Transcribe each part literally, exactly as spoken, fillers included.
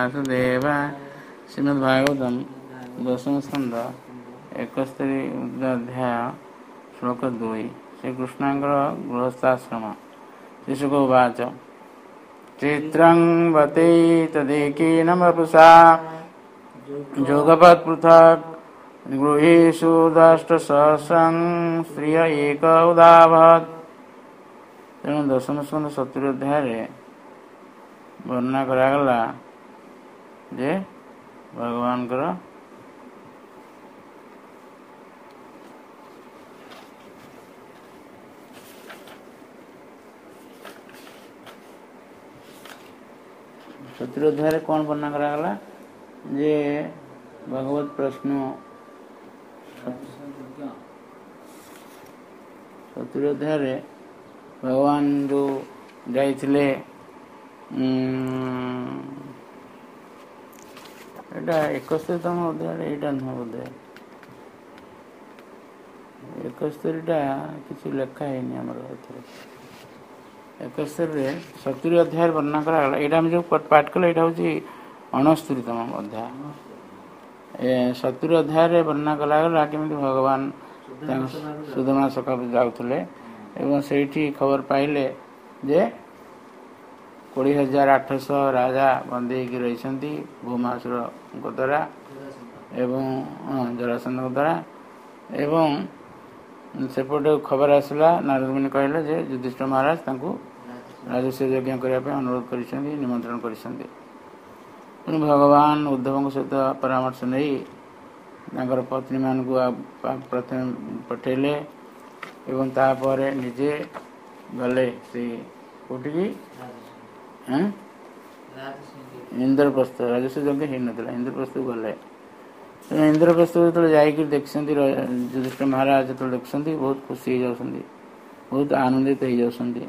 वासुदेव। श्रीमद्भागवतम दशम स्कंद एकस्तरी अध्याय श्लोक दुई। श्रीकृष्णांकर गृहस्थाश्रम। शिशुक उवाच चित्रं वते तदेकेन वपुषा जोगपत् पृथक् गृहेषु दष्टसहस्रं स्त्रिय एक उदाभवत्। तेणु दशम स्कंद सतुरी अध्याय वर्णना करागला जे भगवान सतुरी अध्याय कौन वर्णना करागला जे भगवत प्रश्न सतुरी अध्याय भगवान जो जाइथिले एटा एकस्तरीतम अध्याय एटा नुह बोधे एकस्तरीटा किसी लेखा है एकस्तरी सतुरी अध्याय वर्णना करागला। यहाँ जो पाठ कले यहाँ हूँ अणस्तरीतम अध्याय। सतुरी अध्याय वर्णना करागला केमी भगवान सुदामा सखा जाऊले एवं से खबर पाइले जे कोड़ी हजार आठश राजा बंदी रही भूमासुर द्वारा एवं जरासंध द्वारा एवं सेपटे खबर आसला नारद मुनि कहले जे युधिष्ठिर महाराज तांको राजस्व यज्ञ करने अनुरोध कर निमंत्रण कर भगवान उद्धव सहित परामर्श नहीं पत्नी मान को प्रथम पठेले एवं तापर निजे गले से कोटिकी इंद्रप्रस्थ राजस्व यज्ञ हो ना इंद्रप्रस्थ गले इंद्रप्रस्थ जो जाकि देखते युधिष्ठिर महाराज जो देखते बहुत खुशी हो जाती बहुत आनंदित हो जाती।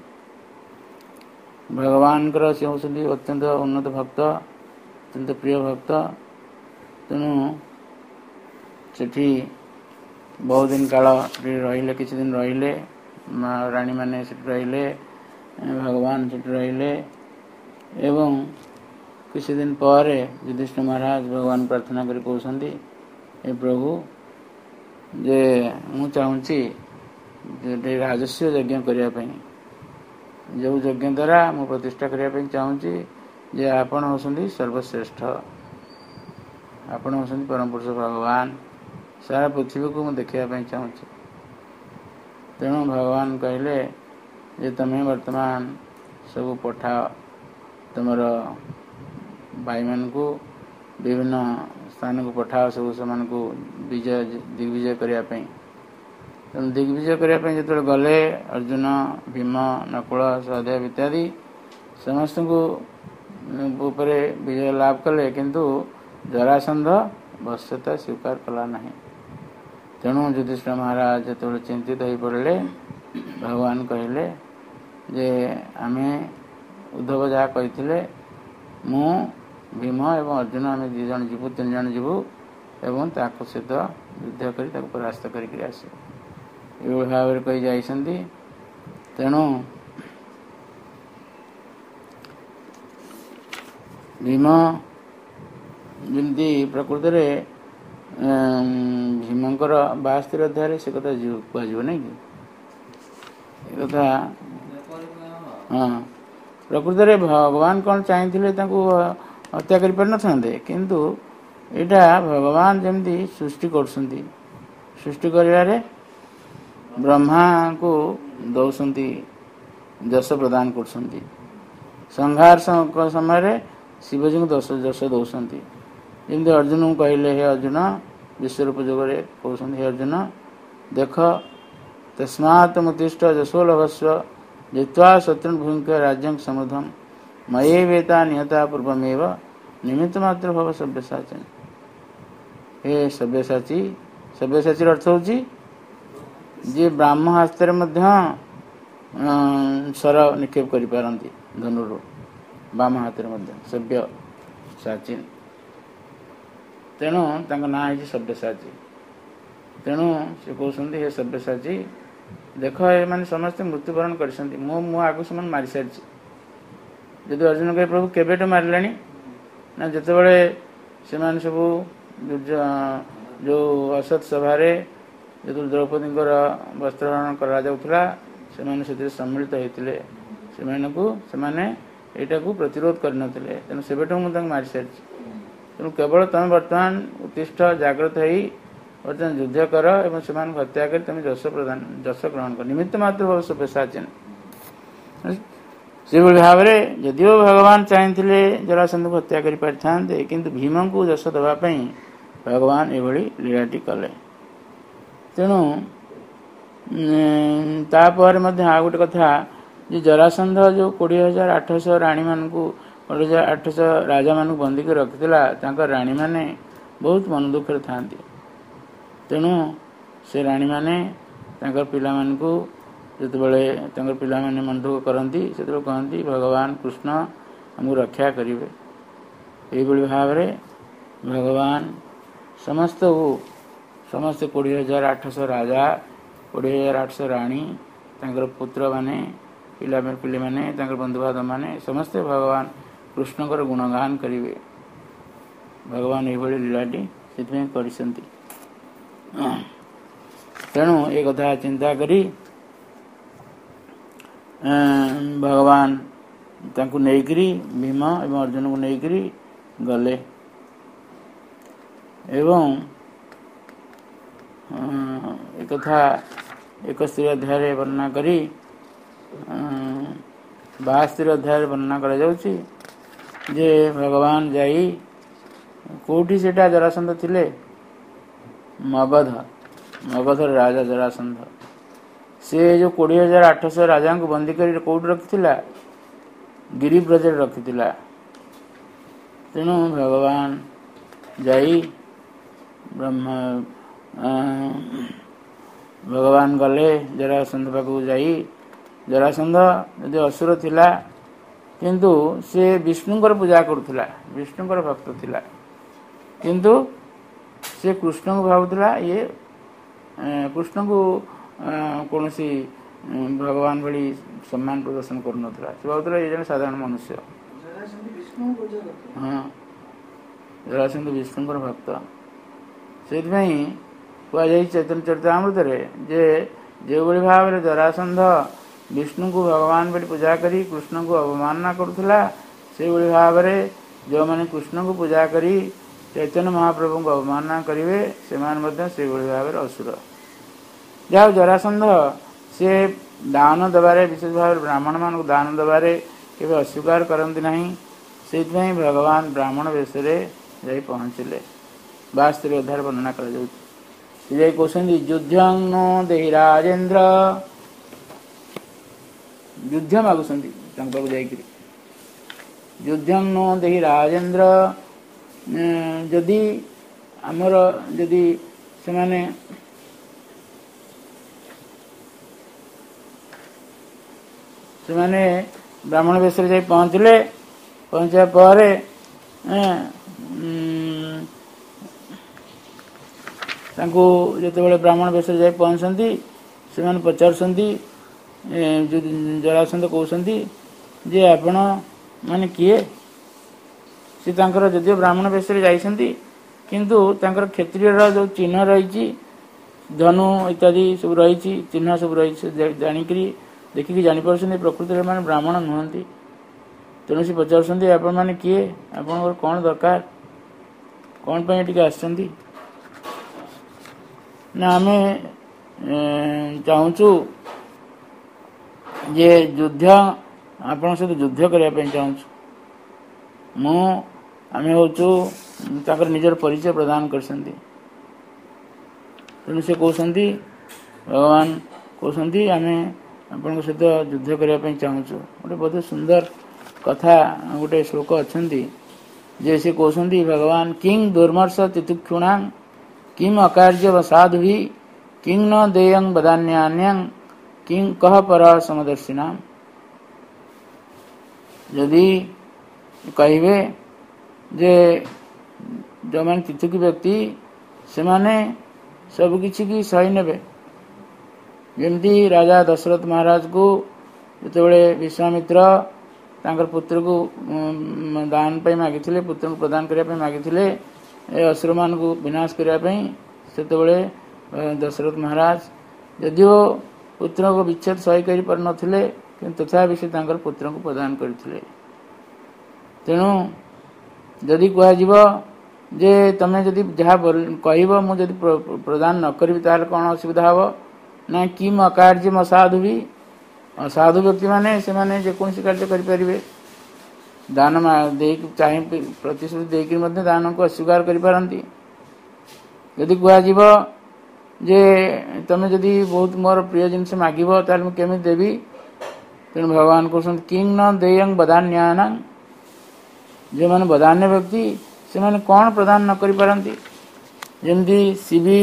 भगवान से होती अत्यंत उन्नत भक्त अत्यंत प्रिय भक्त। तेणु सेठी बहुत दिन काल रहिले किसी दिन रहिले राणी माने रहिले भगवान रहिले एवं किसी दिन पर युधिष्ठिर महाराज भगवान प्रार्थना कर कहते हे प्रभु जे मु चाहूँगी राजस्व यज्ञ करने जो यज्ञ द्वारा मु प्रतिष्ठा करने चाहूँगी जे आपण होती सर्वश्रेष्ठ आपण होती परम पुरुष भगवान सारा पृथ्वी को मुझे देखा चाहूँगी। तेणु भगवान कहले जे तुम्हें वर्तमान सब पठाओ तुम भाई मान को विभिन्न स्थान को पठाओ सब से विजय दिग्विजय करने। तेणु दिग्विजय करने जो गले अर्जुन भीम नकुल सहदेव इत्यादि समस्त को ऊपर विजय लाभ कले किंतु जरासंध वश्यता स्वीकार कला नहीं। तेणु युधिष्ठिर महाराज जो चिंतित हो पड़े भगवान कहले जे आमे उद्धव जहाँ कही मु भीम एवं अर्जुन आम दि जन जीवु तीन जन जीवु एवं ताको सहित युद्ध कर परास्त करके आस भाव कही जाइछन्ति। तेणु भीम जमी प्रकृत भीमंकर बास्तर अध्याय से कथा कह नहीं कि कथा हाँ प्रकृत में भगवान कौन चाहिए हत्या कर पार नथांते किंतु यहाँ भगवान जमी सृष्टि कर सृष्टि कर ब्रह्मा को दौसंती जश प्रदान कर संहार समय शिवजी को दश जश दौसंती जमी अर्जुन को कहले हे अर्जुन विश्वरूप जोगे कहते हे अर्जुन देख तस्मात् मुत्तिष्ठ जशो लभस्व जित्वा शत्रुन भुंक्य राज्यं समृद्धम मये वेता निहता पूर्वमेव निमित्त मात्र भव सव्यसाची। हे सव्यसाची सव्यसाची अर्थ हूँ जी ब्राह्म हस्तर सर निक्षेप कर पारती धनुर बाम हाथ सभ्य साची। तेणु ना है सव्यसाची। तेणु से कहते हे सव्यसाची देख ये मैंने समस्ते मृत्युवरण कर मु आगे से मारी सारी जदि अर्जुन कहे प्रभु केवेटू मारे ନା ଯେତେବେଳେ ସେମାନେ ସବୁ ଯେଉଁ ଅସତ୍ ସଭାରେ ଯେତେବେଳେ ଦ୍ରୌପଦୀଙ୍କର ବସ୍ତ୍ରହରଣ କରାଯାଉଥିଲା ସେମାନେ ସେଥିରେ ସମ୍ମିଳିତ ହୋଇଥିଲେ, ସେମାନଙ୍କୁ ସେମାନେ ଏଇଟାକୁ ପ୍ରତିରୋଧ କରିନଥିଲେ। ତେଣୁ ସେବେଠୁ ମୁଁ ତାଙ୍କୁ ମାରିସାରିଛି। ତେଣୁ କେବଳ ତୁମେ ବର୍ତ୍ତମାନ ଉତ୍ତିଷ୍ଠ ଜାଗ୍ରତ ହେଇ ବର୍ତ୍ତମାନ ଯୁଦ୍ଧ କର ଏବଂ ସେମାନଙ୍କୁ ହତ୍ୟା କରି ତୁମେ ଯଶ ପ୍ରଦାନ ଯଶ ଗ୍ରହଣ କର। ନିମିତ୍ତ ମାତ୍ର ଭବସ୍ୱ ପେଶାଚୀନ। ସେଭଳି ଭାବରେ ଯଦିଓ ଭଗବାନ ଚାହିଁଥିଲେ ଜରାସନ୍ଧକୁ ହତ୍ୟା କରିପାରିଥାନ୍ତେ, କିନ୍ତୁ ଭୀମଙ୍କୁ ଯଶ ଦେବା ପାଇଁ ଭଗବାନ ଏଭଳି ଲୀଳାଟି କଲେ। ତେଣୁ ତାପରେ ମଧ୍ୟ ଆଉ ଗୋଟେ କଥା ଯେ ଜରାସନ୍ଧ ଯେଉଁ କୋଡ଼ିଏ ହଜାର ଆଠଶହ ରାଣୀମାନଙ୍କୁ କୋଡ଼ିଏ ହଜାର ଆଠଶହ ରାଜାମାନଙ୍କୁ ବନ୍ଦୀ କରି ରଖିଥିଲା, ତାଙ୍କ ରାଣୀମାନେ ବହୁତ ମନ ଦୁଃଖରେ ଥାନ୍ତି। ତେଣୁ ସେ ରାଣୀମାନେ ତାଙ୍କର ପିଲାମାନଙ୍କୁ ଯେତେବେଳେ ତାଙ୍କର ପିଲାମାନେ ମନ ଦୁଃଖ କରନ୍ତି, ସେତେବେଳେ କହନ୍ତି ଭଗବାନ କୃଷ୍ଣ ଆମକୁ ରକ୍ଷା କରିବେ। ଏହିଭଳି ଭାବରେ ଭଗବାନ ସମସ୍ତଙ୍କୁ ସମସ୍ତେ କୋଡ଼ିଏ ହଜାର ଆଠଶହ ରାଜା, କୋଡ଼ିଏ ହଜାର ଆଠଶହ ରାଣୀ, ତାଙ୍କର ପୁତ୍ରମାନେ, ପିଲା ପିଲିମାନେ, ତାଙ୍କର ବନ୍ଧୁବାନ୍ଧବମାନେ ସମସ୍ତେ ଭଗବାନ କୃଷ୍ଣଙ୍କର ଗୁଣଗାନ କରିବେ। ଭଗବାନ ଏହିଭଳି ଲୀଳାଟି ସେଥିପାଇଁ କରିଛନ୍ତି। ତେଣୁ ଏ କଥା ଚିନ୍ତା କରି ଭଗବାନ ତାଙ୍କୁ ନେଇକରି ଭୀମ ଏବଂ ଅର୍ଜୁନକୁ ନେଇକରି ଗଲେ ଏବଂ ଏକଥା ଏକସ୍ତରୀ ଅଧ୍ୟାୟରେ ବର୍ଣ୍ଣନା କରି ବାସ୍ତରୀ ଅଧ୍ୟାୟରେ ବର୍ଣ୍ଣନା କରାଯାଉଛି ଯେ ଭଗବାନ ଯାଇ କେଉଁଠି ସେଟା ଜରାସନ୍ଧ ଥିଲେ, ମଗଧ ମଗଧର ରାଜା ଜରାସନ୍ଧ। ସେ ଯେଉଁ କୋଡ଼ିଏ ହଜାର ଆଠଶହ ରାଜାଙ୍କୁ ବନ୍ଦୀ କରି କେଉଁଠି ରଖିଥିଲା, ଗିରିବ୍ରଜରେ ରଖିଥିଲା। ତେଣୁ ଭଗବାନ ଯାଇ ବ୍ରହ୍ମ ଭଗବାନ ଗଲେ ଜରାସନ୍ଧ ପାଖକୁ। ଯାଇ ଜରାସନ୍ଧ ଯଦି ଅସୁର ଥିଲା, କିନ୍ତୁ ସେ ବିଷ୍ଣୁଙ୍କର ପୂଜା କରୁଥିଲା, ବିଷ୍ଣୁଙ୍କର ଭକ୍ତ ଥିଲା, କିନ୍ତୁ ସେ କୃଷ୍ଣଙ୍କୁ ଭାବୁଥିଲା ଇଏ କୃଷ୍ଣଙ୍କୁ କୌଣସି ଭଗବାନ ଭଳି ସମ୍ମାନ ପ୍ରଦର୍ଶନ କରୁନଥିଲା। ସେ ଭାବୁଥିଲା ଇଏ ଜଣେ ସାଧାରଣ ମନୁଷ୍ୟ। ହଁ, ଜରାସନ୍ଧ ବିଷ୍ଣୁଙ୍କର ଭକ୍ତ। ସେଥିପାଇଁ କୁହାଯାଇଛି ଚୈତନ୍ୟ ଚରିତାମୃତରେ ଯେ ଯେଉଁଭଳି ଭାବରେ ଜରାସନ୍ଧ ବିଷ୍ଣୁଙ୍କୁ ଭଗବାନ ବୋଲି ପୂଜା କରି କୃଷ୍ଣଙ୍କୁ ଅବମାନନା କରୁଥିଲା, ସେହିଭଳି ଭାବରେ ଯେଉଁମାନେ କୃଷ୍ଣଙ୍କୁ ପୂଜା କରି ଚୈତନ୍ୟ ମହାପ୍ରଭୁଙ୍କୁ ଅବମାନନା କରିବେ, ସେମାନେ ମଧ୍ୟ ସେହିଭଳି ଭାବରେ ଅସୁର। ଯାହା ହଉ ଜରାସନ୍ଧ ସେ ଦାନ ଦେବାରେ, ବିଶେଷ ଭାବରେ ବ୍ରାହ୍ମଣମାନଙ୍କୁ ଦାନ ଦେବାରେ କେବେ ଅସ୍ୱୀକାର କରନ୍ତି ନାହିଁ। ସେଇଥିପାଇଁ ଭଗବାନ ବ୍ରାହ୍ମଣ ବେଶରେ ଯାଇ ପହଞ୍ଚିଲେ। ବାସ୍ତରୀ ଅଧ୍ୟାୟରେ ବର୍ଣ୍ଣନା କରାଯାଉଛି। ସେ ଯାଇ କହୁଛନ୍ତି ଯୁଦ୍ଧଂ ନ ଦେହି ରାଜେନ୍ଦ୍ର, ଯୁଦ୍ଧ ମାଗୁଛନ୍ତି ତାଙ୍କ ପାଖକୁ ଯାଇକରି। ଯୁଦ୍ଧଂ ନ ଦେହି ରାଜେନ୍ଦ୍ର, ଯଦି ଆମର ଯଦି ସେମାନେ ସେମାନେ ବ୍ରାହ୍ମଣ ବେଶରେ ଯାଇ ପହଞ୍ଚିଲେ। ପହଞ୍ଚିବା ପରେ ତାଙ୍କୁ ଯେତେବେଳେ ବ୍ରାହ୍ମଣ ବେଶରେ ଯାଇ ପହଞ୍ଚନ୍ତି, ସେମାନେ ପଚାରୁଛନ୍ତି, ଜରାସନ୍ଧ କହୁଛନ୍ତି ଯେ ଆପଣ ମାନେ କିଏ? ସେ ତାଙ୍କର ଯଦିଓ ବ୍ରାହ୍ମଣ ବେଶରେ ଯାଇଛନ୍ତି, କିନ୍ତୁ ତାଙ୍କର କ୍ଷତ୍ରିୟର ଯେଉଁ ଚିହ୍ନ ରହିଛି, ଧନୁ ଇତ୍ୟାଦି ସବୁ ରହିଛି, ଚିହ୍ନ ସବୁ ରହିଛି, ଜାଣିକରି ଦେଖିକି ଜାଣିପାରୁଛନ୍ତି ପ୍ରକୃତିରେ ମାନେ ବ୍ରାହ୍ମଣ ନୁହନ୍ତି। ତେଣୁ ସେ ପଚାରୁଛନ୍ତି ଆପଣମାନେ କିଏ? ଆପଣଙ୍କର କ'ଣ ଦରକାର? କ'ଣ ପାଇଁ ଟିକେ ଆସିଛନ୍ତି? ନା ଆମେ ଚାହୁଁଛୁ ଯେ ଯୁଦ୍ଧ, ଆପଣଙ୍କ ସହିତ ଯୁଦ୍ଧ କରିବା ପାଇଁ ଚାହୁଁଛୁ। ମୁଁ ଆମେ ହେଉଛୁ, ତାଙ୍କର ନିଜର ପରିଚୟ ପ୍ରଦାନ କରିଛନ୍ତି। ତେଣୁ ସେ କହୁଛନ୍ତି, ଭଗବାନ କହୁଛନ୍ତି ଆମେ ଆପଣଙ୍କ ସହିତ ଯୁଦ୍ଧ କରିବା ପାଇଁ ଚାହୁଁଛୁ। ଗୋଟେ ବହୁତ ସୁନ୍ଦର କଥା, ଗୋଟେ ଶ୍ଲୋକ ଅଛନ୍ତି ଯେ ସେ କହୁଛନ୍ତି ଭଗବାନ କିଂ ଦୁର୍ମର୍ଷ ତିତିକ୍ଷୁଣାଂ କିଂ ଅକାର୍ଯ୍ୟ ବସାଧୁଭି କିଂ ନ ଦେୟଂ ବଦାନ୍ୟାନ୍ୟଂ କିଂ କହ ପର ସମଦର୍ଶିନାମ। ଯଦି କହିବେ ଯେ ଯେଉଁମାନେ ତିଥୁକି ବ୍ୟକ୍ତି, ସେମାନେ ସବୁ କିଛି କି ସହି ନେବେ। ଯେମିତି ରାଜା ଦଶରଥ ମହାରାଜକୁ ଯେତେବେଳେ ବିଶ୍ୱାମିତ୍ର ତାଙ୍କର ପୁତ୍ରକୁ ଦାନ ପାଇଁ ମାଗିଥିଲେ, ପୁତ୍ରକୁ ପ୍ରଦାନ କରିବା ପାଇଁ ମାଗିଥିଲେ ଏ ଅସୁରମାନଙ୍କୁ ବିନାଶ କରିବା ପାଇଁ। ସେତେବେଳେ ଦଶରଥ ମହାରାଜ ଯଦିଓ ପୁତ୍ରଙ୍କ ବିଚ୍ଛେଦ ସହି କରିପାରୁନଥିଲେ କିନ୍ତୁ ତଥାପି ସେ ତାଙ୍କର ପୁତ୍ରଙ୍କୁ ପ୍ରଦାନ କରିଥିଲେ। ତେଣୁ ଯଦି କୁହାଯିବ ଯେ ତମେ ଯଦି ଯାହା କହିବ ମୁଁ ଯଦି ପ୍ରଦାନ ନ କରିବି ତାହେଲେ କ'ଣ ଅସୁବିଧା ହେବ ନା କିମ୍ ଅକାର୍ଯ୍ୟମ ଅସାଧୁ ବି ଅସାଧୁ ବ୍ୟକ୍ତିମାନେ ସେମାନେ ଯେକୌଣସି କାର୍ଯ୍ୟ କରିପାରିବେ। ଦାନ ଦେଇକି ଚାହିଁ ପ୍ରତିଶ୍ରୁତି ଦେଇକି ମଧ୍ୟ ଦାନକୁ ଅସ୍ୱୀକାର କରିପାରନ୍ତି। ଯଦି କୁହାଯିବ ଯେ ତମେ ଯଦି ବହୁତ ମୋର ପ୍ରିୟ ଜିନିଷ ମାଗିବ ତାହେଲେ ମୁଁ କେମିତି ଦେବି? ତେଣୁ ଭଗବାନ କହୁଛନ୍ତି କିଂ ନ ଦେୟଂ ବଦାନ୍ୟାନ, ଯେଉଁମାନେ ବଦାନ୍ୟ ବ୍ୟକ୍ତି ସେମାନେ କ'ଣ ପ୍ରଦାନ ନ କରିପାରନ୍ତି। ଯେମିତି ଶିବି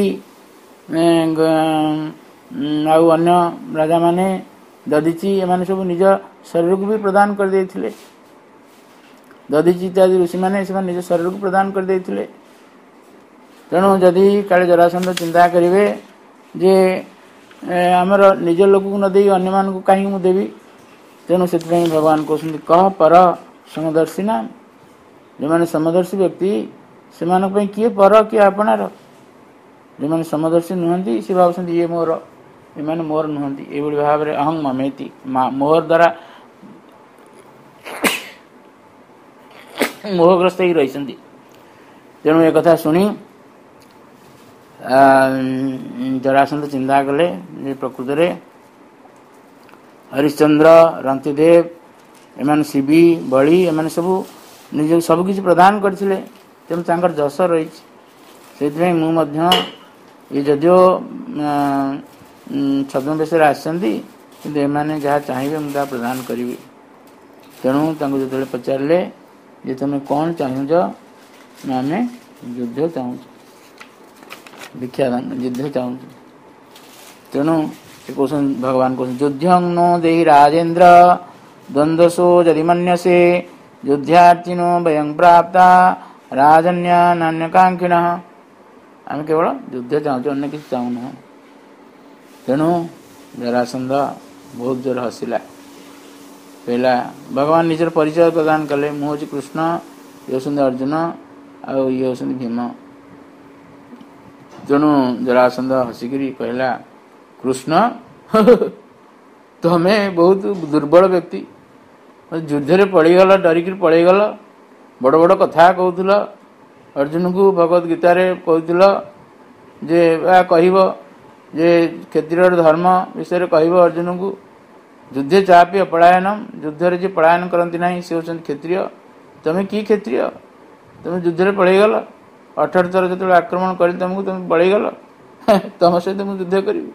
ଆଉ ଅନ୍ୟ ରାଜାମାନେ ଦଧିଚି ଏମାନେ ସବୁ ନିଜ ଶରୀରକୁ ବି ପ୍ରଦାନ କରିଦେଇଥିଲେ। ଦଧିଚି ଇତ୍ୟାଦି ଋଷିମାନେ ସେମାନେ ନିଜ ଶରୀରକୁ ପ୍ରଦାନ କରିଦେଇଥିଲେ। ତେଣୁ ଯଦି କାଳେ ଜରାସନ୍ଧ ଚିନ୍ତା କରିବେ ଯେ ଆମର ନିଜ ଲୋକକୁ ନ ଦେଇ ଅନ୍ୟମାନଙ୍କୁ କାହିଁକି ମୁଁ ଦେବି, ତେଣୁ ସେଥିପାଇଁ ଭଗବାନ କହୁଛନ୍ତି କହ ପର ସମଦର୍ଶୀ ନା, ଯେଉଁମାନେ ସମଦର୍ଶୀ ବ୍ୟକ୍ତି ସେମାନଙ୍କ ପାଇଁ କିଏ ପର କିଏ ଆପଣାର। ଯେଉଁମାନେ ସମଦର୍ଶୀ ନୁହନ୍ତି ସେ ଭାବୁଛନ୍ତି ଇଏ ମୋର, ଏମାନେ ମୋର ନୁହନ୍ତି। ଏଇଭଳି ଭାବରେ ଅହଂ ମମେତି ମୋହର ଦ୍ୱାରା ମୋହଗ୍ରସ୍ତ ହେଇ ରହିଛନ୍ତି। ତେଣୁ ଏକଥା ଶୁଣି ଜରାସନ୍ଧ ଚିନ୍ତା କଲେ ଯେ ପ୍ରକୃତରେ ହରିଶ୍ଚନ୍ଦ୍ର, ରନ୍ତିଦେବ, ଏମାନେ ଶିବି, ବଳି ଏମାନେ ସବୁ ନିଜକୁ ସବୁ କିଛି ପ୍ରଦାନ କରିଥିଲେ। ତେଣୁ ତାଙ୍କର ଯଶ ରହିଛି। ସେଥିପାଇଁ ମୁଁ ମଧ୍ୟ ଏ ଯଦିଓ ଛଦ୍ମବେଶରେ ଆସିଛନ୍ତି କିନ୍ତୁ ଏମାନେ ଯାହା ଚାହିଁବେ ମୁଁ ତାହା ପ୍ରଦାନ କରିବି। ତେଣୁ ତାଙ୍କୁ ଯେତେବେଳେ ପଚାରିଲେ ଯେ ତମେ କ'ଣ ଚାହୁଁଛ, ନା ଆମେ ଯୁଦ୍ଧ ଚାହୁଁଛୁ, ଭିକ୍ଷା ଯୁଦ୍ଧ ଚାହୁଁଛୁ। ତେଣୁ ସେ କହୁଛନ୍ତି ଭଗବାନ କହୁଛନ୍ତି ଯୁଦ୍ଧଂ नो ଦେହି ରାଜେନ୍ଦ୍ର ଦ୍ୱନ୍ଦ୍ୱସୋ ଯଦି ମନ୍ୟସେ ଯୁଦ୍ଧାର୍ଥିନୋ ବୟଂ ପ୍ରାପ୍ତା ରାଜନ୍ୟ ନାନ୍ୟକାଙ୍କ୍ଷିଣ। ଆମେ କେବଳ ଯୁଦ୍ଧ ଚାହୁଁଛୁ, ଅନ୍ୟ କିଛି ଚାହୁଁନାହୁଁ। ତେଣୁ ଜରାସନ୍ଧ ବହୁତ ଜୋର ହସିଲା, କହିଲା ଭଗବାନ ନିଜର ପରିଚୟ ପ୍ରଦାନ କଲେ ମୁଁ ହେଉଛି କୃଷ୍ଣ, ଇଏ ହେଉଛନ୍ତି ଅର୍ଜୁନ ଆଉ ଇଏ ହେଉଛନ୍ତି ଭୀମ। ତେଣୁ ଜରାସନ୍ଧ ହସିକିରି କହିଲା କୃଷ୍ଣ ତମେ ବହୁତ ଦୁର୍ବଳ ବ୍ୟକ୍ତି, ଯୁଦ୍ଧରେ ପଳେଇଗଲ, ଡରିକିରି ପଳେଇଗଲ, ବଡ଼ ବଡ଼ କଥା କହୁଥିଲ। ଅର୍ଜୁନକୁ ଭଗବତ ଗୀତାରେ କହୁଥିଲ ଯେ ବା କହିବ ଯେ କ୍ଷତ୍ରିୟର ଧର୍ମ ବିଷୟରେ କହିବ ଅର୍ଜୁନକୁ। ଯୁଦ୍ଧେ ଚାପି ଅପଳାୟନ, ଯୁଦ୍ଧରେ ଯିଏ ପଳାୟନ କରନ୍ତି ନାହିଁ ସେ ହେଉଛନ୍ତି କ୍ଷତ୍ରିୟ। ତମେ କି କ୍ଷତ୍ରିୟ? ତମେ ଯୁଦ୍ଧରେ ପଳେଇଗଲ, ଅଠର ଥର ଯେତେବେଳେ ଆକ୍ରମଣ କରି ତମକୁ ତମେ ପଳେଇଗଲ, ତମ ସହିତ ମୁଁ ଯୁଦ୍ଧ କରିବି।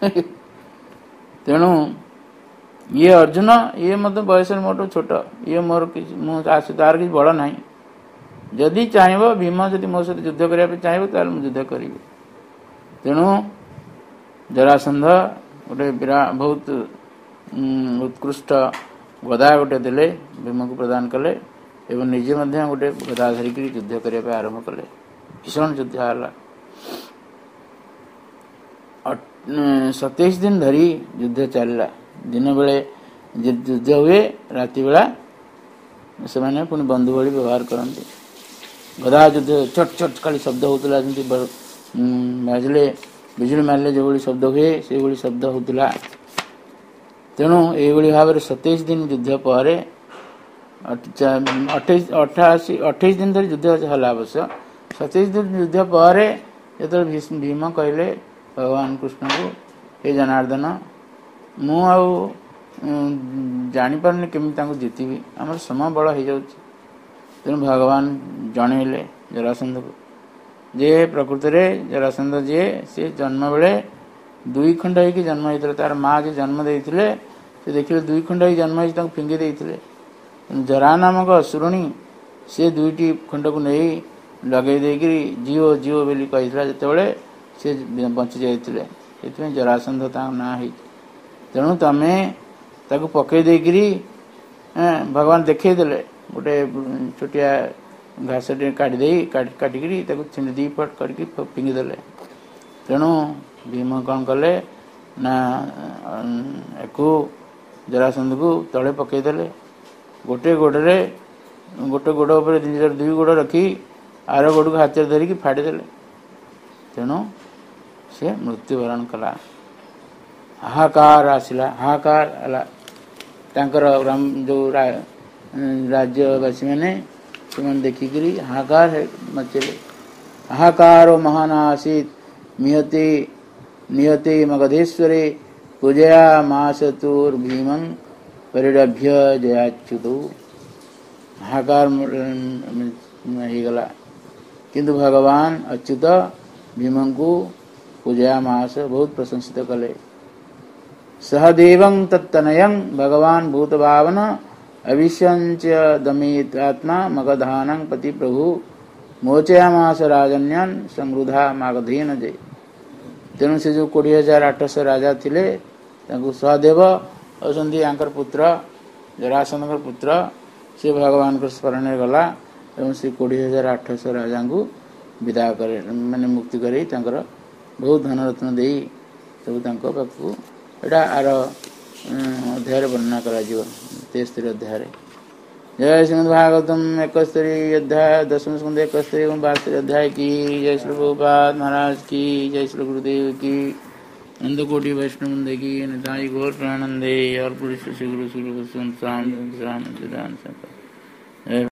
ତେଣୁ ଇଏ ଅର୍ଜୁନ, ଇଏ ମଧ୍ୟ ବୟସରେ ମୋଠୁ ଛୋଟ, ଇଏ ମୋର କିଛି ମୁଁ ତାର କିଛି ବଳ ନାହିଁ। ଯଦି ଚାହିଁବ ଭୀମ ଯଦି ମୋ ସହିତ ଯୁଦ୍ଧ କରିବା ପାଇଁ ଚାହିଁବ ତାହେଲେ ମୁଁ ଯୁଦ୍ଧ କରିବି। ତେଣୁ ଜରାସନ୍ଧ ଗୋଟେ ବିରାଟ ବହୁତ ଉତ୍କୃଷ୍ଟ ଗଦା ଗୋଟେ ଦେଲେ, ଭୀମକୁ ପ୍ରଦାନ କଲେ ଏବଂ ନିଜେ ମଧ୍ୟ ଗୋଟେ ଗଦା ଧରିକିରି ଯୁଦ୍ଧ କରିବା ପାଇଁ ଆରମ୍ଭ କଲେ। ଭୀଷଣ ଯୁଦ୍ଧ ହେଲା। ସତେଇଶ ଦିନ ଧରି ଯୁଦ୍ଧ ଚାଲିଲା। ଦିନ ବେଳେ ଯୁଦ୍ଧ ହୁଏ, ରାତି ବେଳା ସେମାନେ ପୁଣି ବନ୍ଧୁ ଭଳି ବ୍ୟବହାର କରନ୍ତି। ଗଦା ଯୁଦ୍ଧ ଛଟ ଛଟ ଖାଲି ଶବ୍ଦ ହେଉଥିଲା, ଯେମିତି ବାଜିଲେ ବିଜୁଳି ମାରିଲେ ଯେଭଳି ଶବ୍ଦ ହୁଏ ସେଇଭଳି ଶବ୍ଦ ହେଉଥିଲା। ତେଣୁ ଏଇଭଳି ଭାବରେ ସତେଇଶ ଦିନ ଯୁଦ୍ଧ ପରେ ଅଠେଇଶ ଅଠାଅଶୀ ଅଠେଇଶ ଦିନ ଧରି ଯୁଦ୍ଧ ହେଲା ଅବଶ୍ୟ। ସତେଇଶ ଦିନ ଯୁଦ୍ଧ ପରେ ଯେତେବେଳେ ଭୀମ କହିଲେ ଭଗବାନ କୃଷ୍ଣଙ୍କୁ, ହେ ଜନାର୍ଦ୍ଦନ ମୁଁ ଆଉ ଜାଣିପାରୁନି କେମିତି ତାଙ୍କୁ ଜିତିବି, ଆମର ସମୟ ବଳ ହେଇଯାଉଛି। ତେଣୁ ଭଗବାନ ଜଣେଇଲେ ଜରାସନ୍ଧକୁ ଯେ ପ୍ରକୃତରେ ଜରାସନ୍ଧ ଯିଏ ସେ ଜନ୍ମ ବେଳେ ଦୁଇ ଖଣ୍ଡ ହେଇକି ଜନ୍ମ ହେଇଥିଲେ। ତାର ମା ଯେ ଜନ୍ମ ଦେଇଥିଲେ ସେ ଦେଖିଲେ ଦୁଇ ଖଣ୍ଡ ହେଇ ଜନ୍ମ ହେଇଛି, ତାଙ୍କୁ ଫିଙ୍ଗି ଦେଇଥିଲେ। ଜରା ନାମକ ଅସୁରୁଣୀ ସେ ଦୁଇଟି ଖଣ୍ଡକୁ ନେଇ ଲଗେଇ ଦେଇକିରି ଜିଓ ଜିଓ ବୋଲି କହିଥିଲା ଯେତେବେଳେ ସେ ବଞ୍ଚି ଯାଇଥିଲେ। ସେଥିପାଇଁ ଜରାସନ୍ଧ ତାଙ୍କ ନାଁ ହେଇଛି। ତେଣୁ ତମେ ତାକୁ ପକେଇ ଦେଇକିରି ଭଗବାନ ଦେଖେଇ ଦେଲେ, ଗୋଟେ ଛୋଟିଆ ଘାସ ଟିକେ କାଟି ଦେଇ କାଟିକିରି ତାକୁ ଛିଣ୍ଡି ଦୁଇ ଫଟ କରିକି ଫିଙ୍ଗିଦେଲେ। ତେଣୁ ଭୀମ କ'ଣ କଲେ ନା ୟାକୁ ଜରାସନ୍ଧକୁ ତଳେ ପକେଇଦେଲେ गोटे गोड़े गोटे गोड़ उपर निजर दुई गोड़ रखी आर गोड़ को हाथ धरिकी फाड़ीदेले तेणु से मृत्युवरण कला। हाहाकार आसला हाहाकार तांकर जो राज्यवासी मैंने से देखिकी हाहाकार मचेले। हाहाकार महान आसीत निहते निहते मगधेश्वरे पूजया मासतुर्भीमं परिरभ्य जयाच्युतो। हाहाकार होगला किंतु भगवान अच्युत भीम को पूजया मास बहुत प्रशंसित कले। सहदेवं तत्तनयं भगवान भूतभावन अविश्यंच दमितात्मा मगधानं पति प्रभु मोचयामास राजन्यान समृद्धा मागधीन जय। तेणु से जो कोड़े हजार आठश राजा थिले सहदेव औसंधी आंकर पुत्र जरासंध पुत्र से भगवान को स्मरण गला एवं से कोड़े हजार आठश राजा को विदा करे माने मुक्ति करे बहुत धन रत्न दे सब पाखु एटा आर अध्याय वर्णना करा तेस्तरी अध्याय। जय श्रीमद् भागवतम एकस्तरी अध्याय दशम स्कंद एकस्तरी एवं बास्तरी अध्याय की जय। श्री प्रभुपाद महाराज की जय। श्री गुरुदेव की नंद कोटि वैष्णव वृंद की निताई गौर प्रेमानंदे और पुरुष श्री गुरु श्री